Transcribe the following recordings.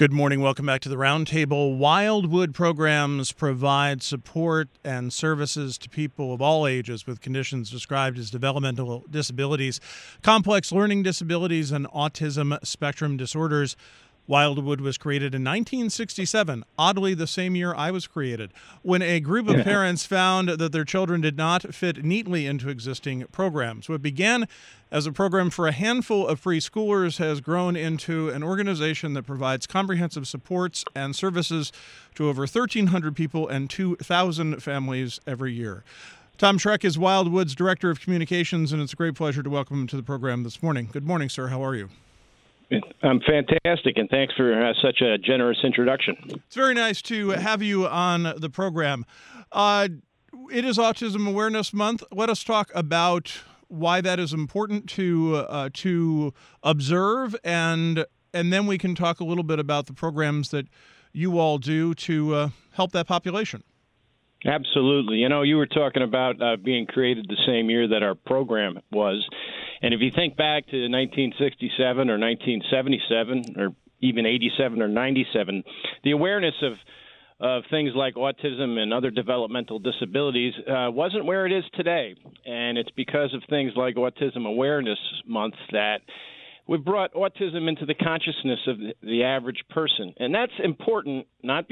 Good morning. Welcome back to the Roundtable. Wildwood programs provide support and services to people of all ages with conditions described as developmental disabilities, complex learning disabilities, and autism spectrum disorders. Wildwood was created in 1967, oddly the same year I was created, when a group of parents found that their children did not fit neatly into existing programs. What began as a program for a handful of preschoolers has grown into an organization that provides comprehensive supports and services to over 1,300 people and 2,000 families every year. Tom Schreck is Wildwood's Director of Communications, and it's a great pleasure to welcome him to the program this morning. Good morning, sir. How are you? I'm fantastic, and thanks for such a generous introduction. It's very nice to have you on the program. It is Autism Awareness Month. Let us talk about why that is important to observe, and then we can talk a little bit about the programs that you all do to help that population. Absolutely. You know, you were talking about being created the same year that our program was. And if you think back to 1967 or 1977 or even 87 or 97, the awareness of things like autism and other developmental disabilities wasn't where it is today. And it's because of things like Autism Awareness Month that we've brought autism into the consciousness of the average person. And that's important, not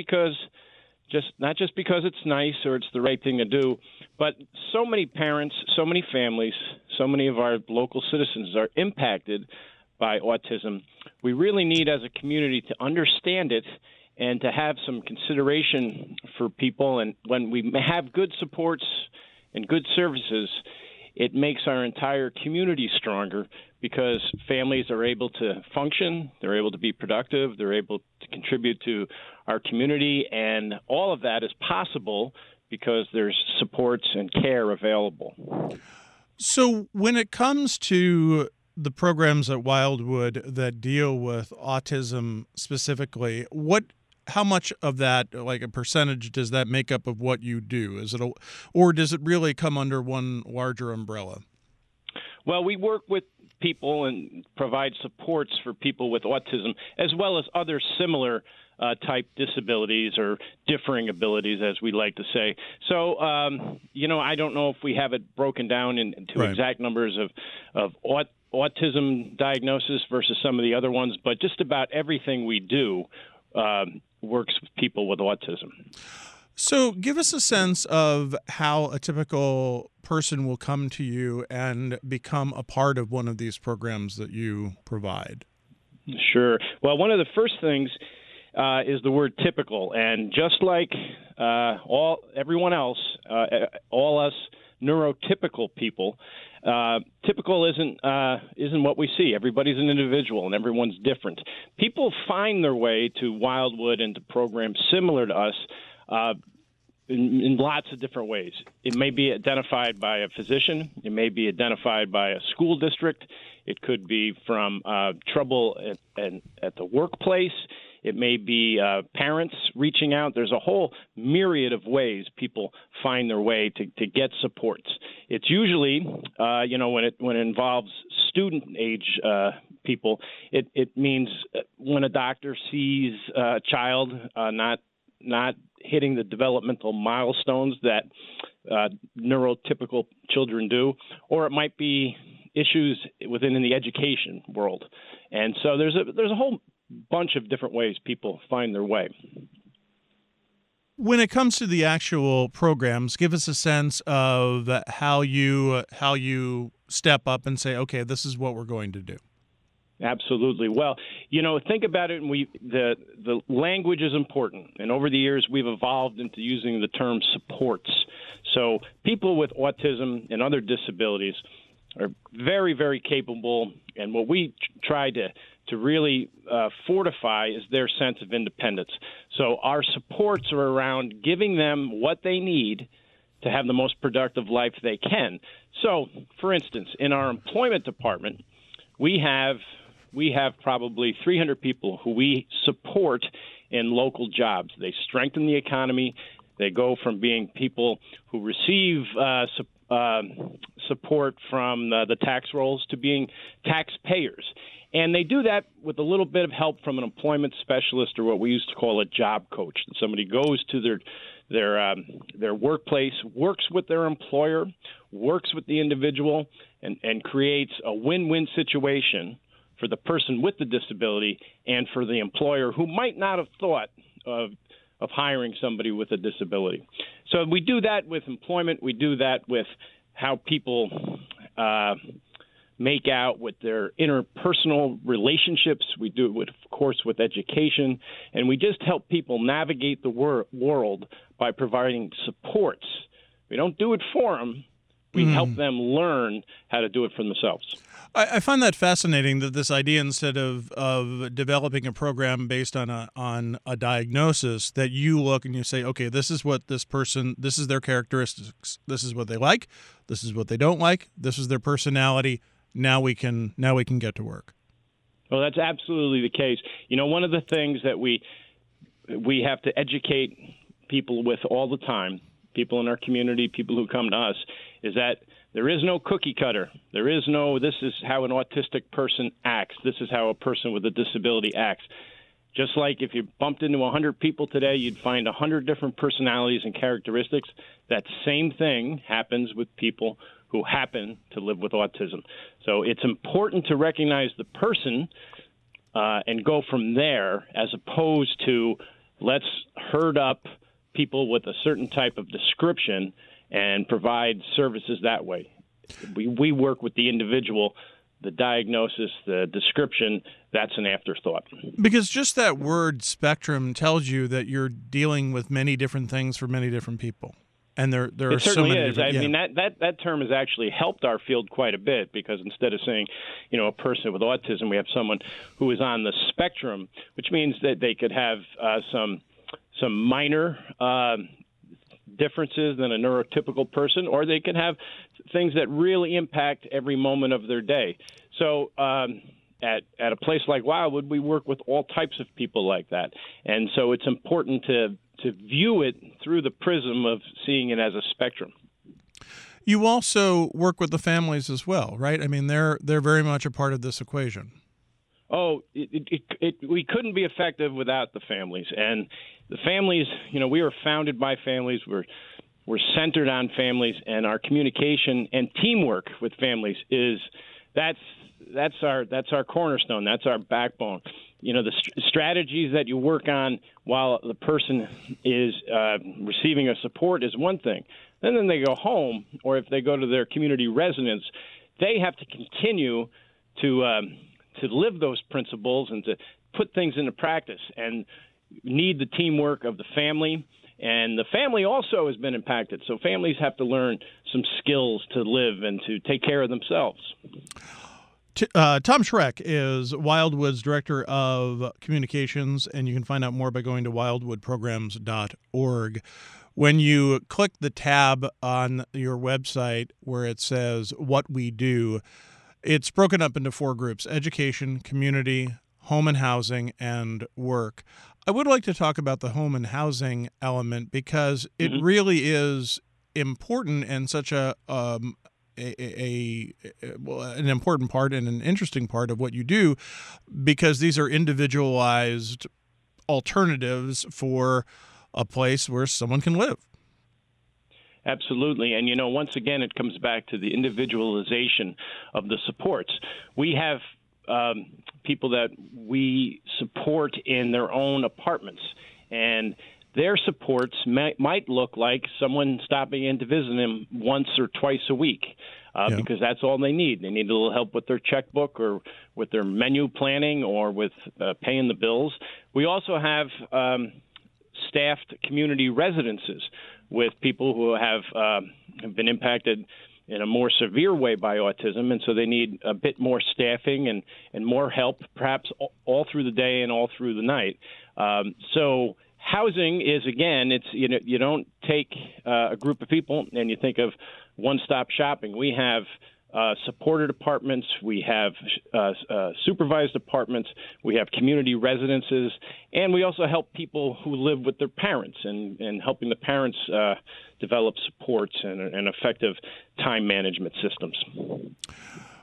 just because it's nice or it's the right thing to do, but so many parents, so many families, so many of our local citizens are impacted by autism. We really need, as a community, to understand it and to have some consideration for people. And when we have good supports and good services, it makes our entire community stronger because families are able to function, they're able to be productive, they're able to contribute to our community, and all of that is possible because there's supports and care available. So when it comes to the programs at Wildwood that deal with autism specifically, how much of that, like a percentage, does that make up of what you do? Or does it really come under one larger umbrella? Well, we work with people and provide supports for people with autism, as well as other similar type disabilities or differing abilities, as we like to say. So, I don't know if we have it broken down into exact numbers of autism diagnosis versus some of the other ones, but just about everything we do works with people with autism. So give us a sense of how a typical person will come to you and become a part of one of these programs that you provide. Sure. Well, one of the first things is the word typical. And just like everyone else, all us neurotypical people, typical isn't what we see. Everybody's an individual and everyone's different. People find their way to Wildwood and to programs similar to us in lots of different ways. It may be identified by a physician. It may be identified by a school district. It could be from trouble at the workplace. It may be parents reaching out. There's a whole myriad of ways people find their way to get supports. It's usually, when it involves student age people, it means when a doctor sees a child not hitting the developmental milestones that neurotypical children do, or it might be issues within the education world. And so there's a whole bunch of different ways people find their way. When it comes to the actual programs, give us a sense of how you step up and say, okay, this is what we're going to do. Absolutely. Well, think about it, and the language is important. And over the years, we've evolved into using the term supports. So people with autism and other disabilities are very, very capable. And what we try to really fortify is their sense of independence. So our supports are around giving them what they need to have the most productive life they can. So, for instance, in our employment department, we have probably 300 people who we support in local jobs. They strengthen the economy. They go from being people who receive support from the tax rolls to being taxpayers. And they do that with a little bit of help from an employment specialist, or what we used to call a job coach. And somebody goes to their workplace, works with their employer, works with the individual, and creates a win-win situation for the person with the disability and for the employer who might not have thought of hiring somebody with a disability. So we do that with employment. We do that with how people make out with their interpersonal relationships. We do it, of course, with education. And we just help people navigate the world by providing supports. We don't do it for them. We help them learn how to do it for themselves. I find that fascinating, that this idea, instead of developing a program based on a diagnosis, that you look and you say, okay, this is what this person, this is their characteristics, this is what they like, this is what they don't like, this is their personality. Now we can get to work. Well, that's absolutely the case. You know, one of the things that we have to educate people with all the time, people in our community, people who come to us, is that there is no cookie cutter. There is no, this is how an autistic person acts. This is how a person with a disability acts. Just like if you bumped into 100 people today, you'd find 100 different personalities and characteristics. That same thing happens with people who happen to live with autism. So it's important to recognize the person and go from there, as opposed to let's herd up people with a certain type of description and provide services that way. We work with the individual. The diagnosis, the description, that's an afterthought. Because just that word spectrum tells you that you're dealing with many different things for many different people. And there are so many different... I mean, that term has actually helped our field quite a bit, because instead of saying, you know, a person with autism, we have someone who is on the spectrum, which means that they could have some minor differences than a neurotypical person, or they can have things that really impact every moment of their day. So at a place like Wildwood, we work with all types of people like that. And so it's important to view it through the prism of seeing it as a spectrum. You also work with the families as well, right? I mean, they're very much a part of this equation. Oh, we couldn't be effective without the families. And the families, you know, we are founded by families. We're centered on families, and our communication and teamwork with families that's our cornerstone. That's our backbone. You know, the strategies that you work on while the person is receiving a support is one thing. Then they go home, or if they go to their community residence, they have to continue to live those principles and to put things into practice, and need the teamwork of the family. And the family also has been impacted. So families have to learn some skills to live and to take care of themselves. Tom Schreck is Wildwood's Director of Communications, and you can find out more by going to wildwoodprograms.org. When you click the tab on your website where it says What We Do, it's broken up into 4 groups: education, community, home and housing, and work. I would like to talk about the home and housing element, because it really is important and such an important part and an interesting part of what you do, because these are individualized alternatives for a place where someone can live. Absolutely. And, you know, once again, it comes back to the individualization of the supports. We have people that we support in their own apartments, and their supports might look like someone stopping in to visit them once or twice a week, because that's all they need. They need a little help with their checkbook, or with their menu planning, or with paying the bills. We also have staffed community residences with people who have been impacted in a more severe way by autism, and so they need a bit more staffing and more help, perhaps all through the day and all through the night. So housing is, again, it's, you know, you don't take a group of people and you think of one-stop shopping. We have supported apartments, we have supervised apartments, we have community residences, and we also help people who live with their parents, and helping the parents develop supports and effective time management systems.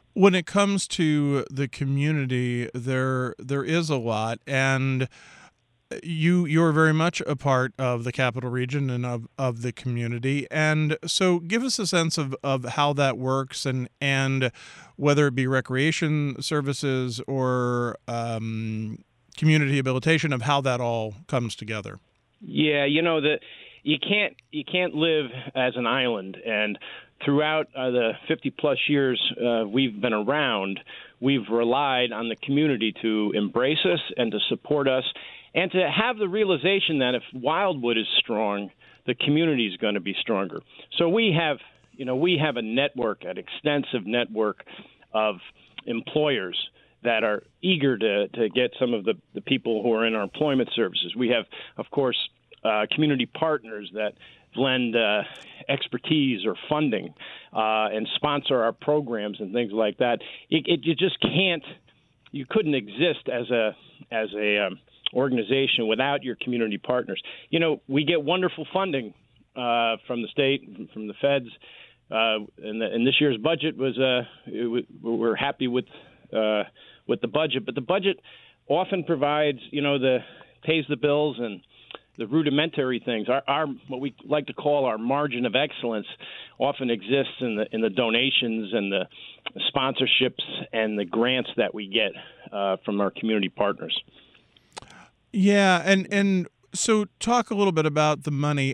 When it comes to the community, there is a lot, and you're very much a part of the capital region and of the community. And so give us a sense of how that works and whether it be recreation services or community habilitation, of how that all comes together. Yeah, you can't live as an island, and throughout the 50 plus years we've been around, we've relied on the community to embrace us and to support us, and to have the realization that if Wildwood is strong, the community is going to be stronger. So we have a network, an extensive network of employers that are eager to get some of the people who are in our employment services. We have, of course, community partners that lend expertise or funding and sponsor our programs and things like that. You just can't. You couldn't exist as a organization without your community partners. We get wonderful funding from the state, from the feds, and this year's budget we're happy with the budget. But the budget often provides, pays the bills and the rudimentary things. Our what we like to call our margin of excellence often exists in the donations and the sponsorships and the grants that we get from our community partners. Yeah, and so talk a little bit about the money.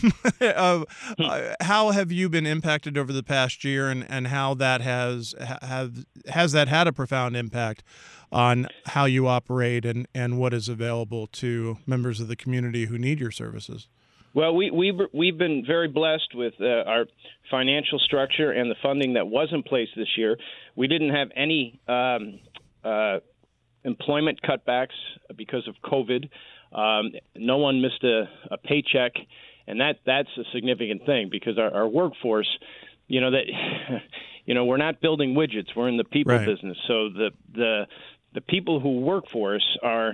How have you been impacted over the past year, and how that has that had a profound impact on how you operate and what is available to members of the community who need your services? Well, we've been very blessed with our financial structure and the funding that was in place this year. We didn't have any employment cutbacks because of COVID. No one missed a paycheck, and that's a significant thing, because our workforce, we're not building widgets. We're in the people Right. business. So the people who work for us are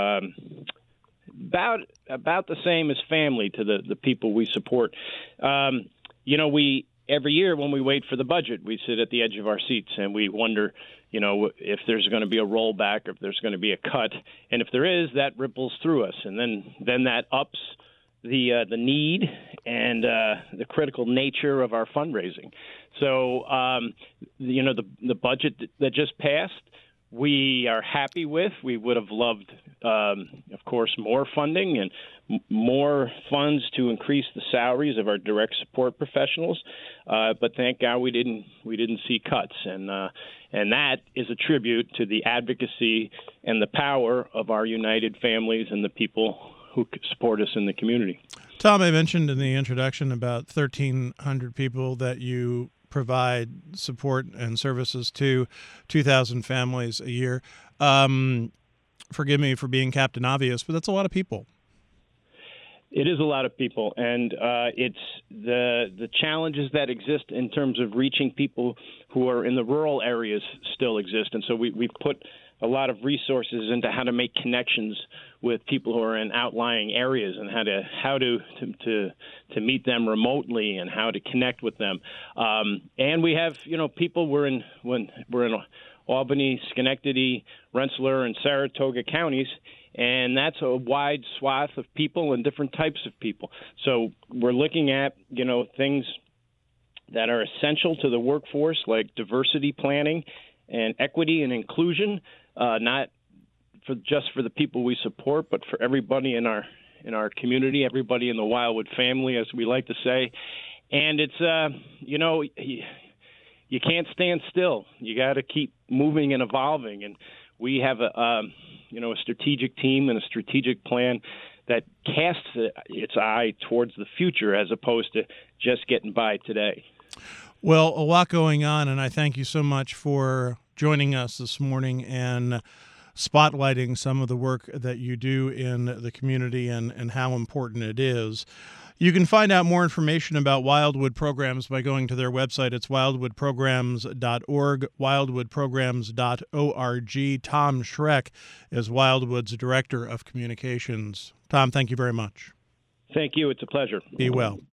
about the same as family to the people we support. We every year when we wait for the budget, we sit at the edge of our seats and we wonder, if there's going to be a rollback, if there's going to be a cut, and if there is, that ripples through us, and then that ups the need and the critical nature of our fundraising. So, the budget that just passed, we are happy with. We would have loved, of course, more funding and more funds to increase the salaries of our direct support professionals. But thank God we didn't see cuts, and that is a tribute to the advocacy and the power of our united families and the people who support us in the community. Tom, I mentioned in the introduction about 1,300 people that you provide support and services to, 2,000 families a year. Forgive me for being Captain Obvious, but that's a lot of people. It is a lot of people, and it's the challenges that exist in terms of reaching people who are in the rural areas still exist, and so we've put a lot of resources into how to make connections with people who are in outlying areas, and how to meet them remotely and how to connect with them. And we have people we're in Albany, Schenectady, Rensselaer, and Saratoga counties. And that's a wide swath of people and different types of people. So we're looking at, things that are essential to the workforce, like diversity planning and equity and inclusion, not just for the people we support, but for everybody in our community, everybody in the Wildwood family, as we like to say. And it's, you can't stand still. You got to keep moving and evolving. And we have a strategic team and a strategic plan that casts its eye towards the future as opposed to just getting by today. Well, a lot going on, and I thank you so much for joining us this morning and spotlighting some of the work that you do in the community and how important it is. You can find out more information about Wildwood Programs by going to their website. It's wildwoodprograms.org, wildwoodprograms.org. Tom Schreck is Wildwood's Director of Communications. Tom, thank you very much. Thank you. It's a pleasure. Be well.